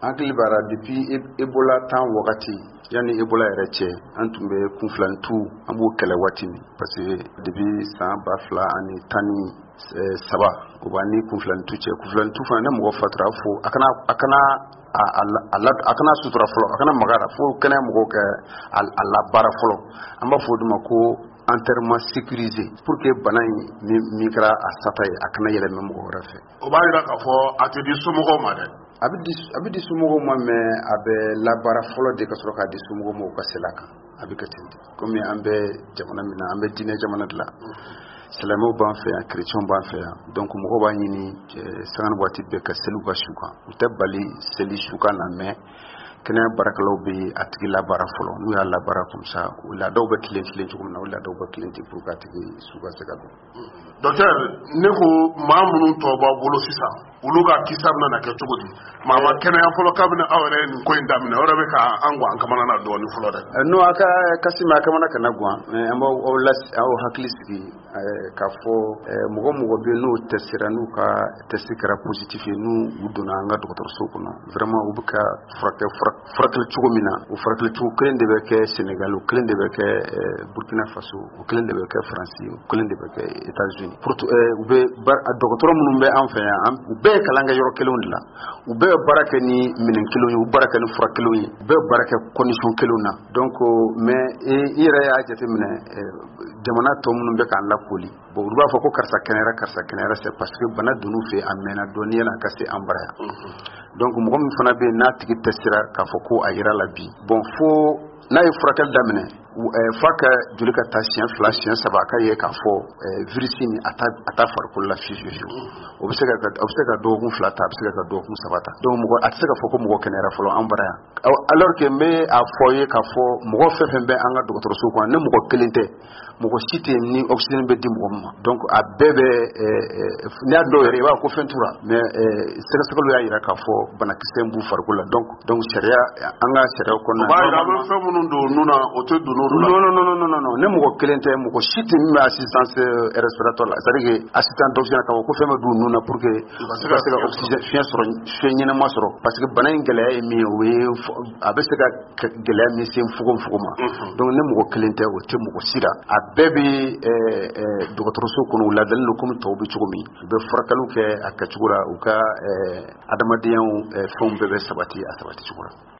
hakili bara depuis Ebola tan wakati yani Ebola yɛrɛ cɛ an tun bɛ kunfilantu an b'o kɛlɛ waati min parce que depuis san 2017 o b'a ni kunfilantu cɛ kunfilantu fana ne mɔgɔ fatura fo a kana sutura fɔlɔ a kana magara fo kɛnɛ mɔgɔw kɛ a labaara fɔlɔ an b'a fɔ o de ma ko enterrement sécurisé pour que bana min kɛra a sata ye a kana yɛlɛmɛ mɔgɔ wɛrɛ fɛ. O b'a jira k'a fɔ a tɛ di somɔgɔw ma dɛ. A bɛ di somɔgɔw ma mais a bɛ labaara fɔlɔ de ka sɔrɔ k'a di somɔgɔw ma u ka sela kan a bɛ kɛ ten de komi an bɛ jamana min na an bɛ diinɛ jamana de la silamɛw b'an fɛ yan chrétiens b'an fɛ yan donc mɔgɔw b'a ɲini sanga waati bɛɛ ka seliw ka su kan u tɛ bali seli su kan na mais kɛnɛya baarakɛlaw bɛ a tigi labaara fɔlɔ n'u y'a labaara comme ça o laadaw bɛ tilen cogo min na o laadaw bɛ tilen ten pour que a tigi su ka se ka don. Docteur ne ko maa minnu tɔ b'aw bolo sisan olu ka kisa bɛna na kɛ cogo di maa ma kɛnɛya fɔlɔ kabini aw yɛrɛ nin ko in daminɛ o yɛrɛ bɛ ka an guwan kamana na dɔɔni fɔlɔ dɛ. Non a ka Kassim a kamana kana guwan mais an b'aw hakili sigi k'a fɔ mɔgɔ bɛ n'u testera n'u ka test kɛra positif ye n'u donna an ka dɔgɔtɔrɔso kɔnɔ vraiment u bɛ ka furakɛli cogo min na o furakɛli cogo kelen de bɛ kɛ Sénégal o kelen de bɛ kɛ Burkina Faso o kelen de bɛ kɛ France o kelen de bɛ kɛ États-Unis u bɛ dɔgɔtɔrɔ minnu bɛ an fɛ yan u bɛɛ ye kalan kɛ yɔrɔ kelenw de la u bɛɛ ye baara kɛ ni minɛn kelenw ye u baara kɛ ni fura kelenw ye u bɛɛ baara kɛ condition kelenw na donc mais i yɛrɛ y'a jateminɛ jamana tɔ minnu bɛ k'an lakoli bon olu b'a fɔ ko karisa kɛnɛyara c'est parce que bana donn'u fɛ a mɛnna dɔɔni yala ka se an bara yan donc mɔgɔ min fana bɛ yen n'a tigi testera k'a fɔ ko a yira la bi bon fo n'a ye furakɛli daminɛ f'a ka joli ka taa siɲɛ 2 siɲɛ 3 k'a ye k'a fɔ virus ni a ta farikolo la fiyewu o bɛ se ka dɔgɔkun 2 ta a bɛ se ka dɔgɔkun 3 ta donc a tɛ se ka fɔ ko mɔgɔ kɛnɛyara fɔlɔ an bara yan alors que n bɛ a fɔ ye k'a fɔ mɔgɔ fɛn fɛn bɛ an ka dɔgɔtɔrɔso kɔnɔ ni mɔgɔ kelen tɛ mɔgɔ si tɛ ni oxygène bɛ di mɔgɔ ma donc a bɛɛ bɛ n'i y'a dɔw yɛrɛ i b'a ko fɛn tura mais sɛgɛsɛgɛliw y'a jira k'a fɔ banakisɛ b'u farikolo la donc sariya an ka sariyaw kɔnɔna na. o b'a jira a bɛ fɛn minnu don nun na o tɛ don n'olu la. non ne mɔgɔ kelen tɛ mɔgɔ si tɛ min bɛ assistance respiratoire la c'est à dire que assistant d'oxygène k'a fɔ ko fɛn bɛ don nun na pour que u ka se ka oxygène fiɲɛ ɲɛnama sɔrɔ parce que bana in gɛlɛya ye min ye o ye a bɛ se ka gɛlɛya min se fogo ma donc ne mɔgɔ kelen tɛ o tɛ mɔgɔ si la a bɛɛ bɛ dɔgɔtɔrɔso kɔnɔ u ladalen don komi tɔw bɛ cogo min u bɛ furakɛliw kɛ a kɛcogo la u ka adamadenya fɛnw bɛɛ bɛ sabati a sabati cogo la.